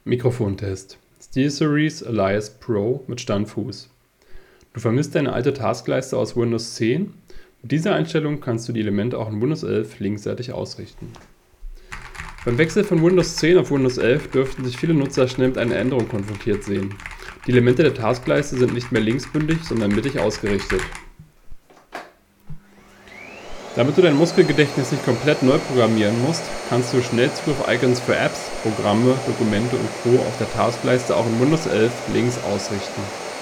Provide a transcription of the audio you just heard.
Mikrofontest. SteelSeries Alias Pro mit Standfuß. Du vermisst deine alte Taskleiste aus Windows 10? Mit dieser Einstellung kannst du die Elemente auch in Windows 11 linksseitig ausrichten. Beim Wechsel von Windows 10 auf Windows 11 dürften sich viele Nutzer schnell mit einer Änderung konfrontiert sehen. Die Elemente der Taskleiste sind nicht mehr linksbündig, sondern mittig ausgerichtet. Damit du dein Muskelgedächtnis nicht komplett neu programmieren musst, kannst du Schnellzugriff Icons für Apps, Programme, Dokumente und Co. auf der Taskleiste auch in Windows 11 links ausrichten.